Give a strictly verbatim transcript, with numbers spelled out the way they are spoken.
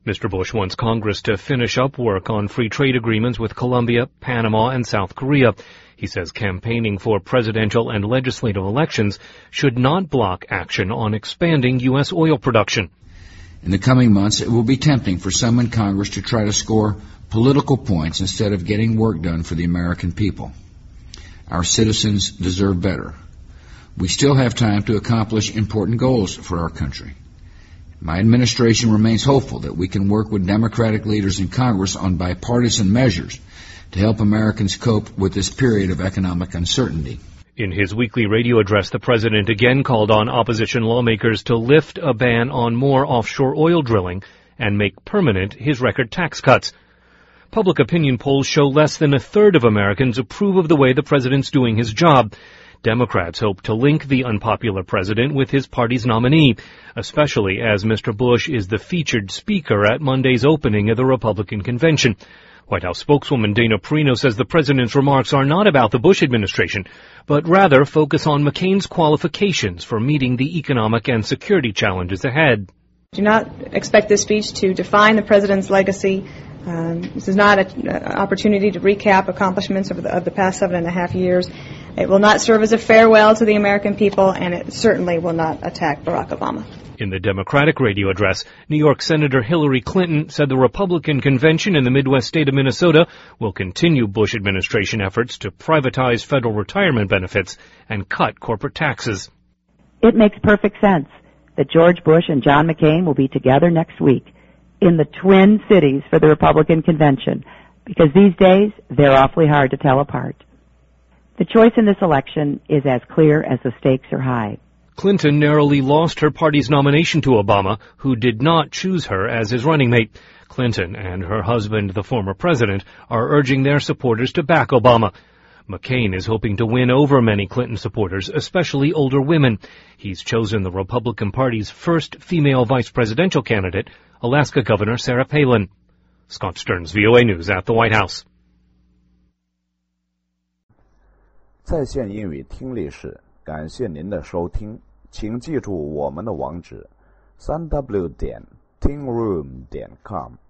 Mister Bush wants Congress to finish up work on free trade agreements with Colombia, Panama, and South Korea. He says campaigning for presidential and legislative elections should not block action on expanding U S oil production. In the coming months, it will be tempting for some in Congress to try to score political points instead of getting work done for the American people. Our citizens deserve better. We still have time to accomplish important goals for our country. My administration remains hopeful that we can work with Democratic leaders in Congress on bipartisan measures to help Americans cope with this period of economic uncertainty. In his weekly radio address, the president again called on opposition lawmakers to lift a ban on more offshore oil drilling and make permanent his record tax cuts. Public opinion polls show less than a third of Americans approve of the way the president's doing his job. Democrats hope to link the unpopular president with his party's nominee, especially as Mister Bush is the featured speaker at Monday's opening of the Republican convention. White House spokeswoman Dana Perino says the president's remarks are not about the Bush administration, but rather focus on McCain's qualifications for meeting the economic and security challenges ahead. Do not expect this speech to define the president's legacy. Um, this is not an opportunity to recap accomplishments of the, of the past seven and a half years. It will not serve as a farewell to the American people, and it certainly will not attack Barack Obama. In the Democratic radio address, New York Senator Hillary Clinton said the Republican convention in the Midwest state of Minnesota will continue Bush administration efforts to privatize federal retirement benefits and cut corporate taxes. It makes perfect sense that George Bush and John McCain will be together next week in the Twin Cities for the Republican convention, because these days they're awfully hard to tell apart. The choice in this election is as clear as the stakes are high. Clinton narrowly lost her party's nomination to Obama, who did not choose her as his running mate. Clinton and her husband, the former president, are urging their supporters to back Obama. McCain is hoping to win over many Clinton supporters, especially older women. He's chosen the Republican Party's first female vice presidential candidate, Alaska Governor Sarah Palin. Scott Stearns, V O A News at the White House. 在线英语听力室，感谢您的收听，请记住我们的网址：三 w 点 tingroom 点 com。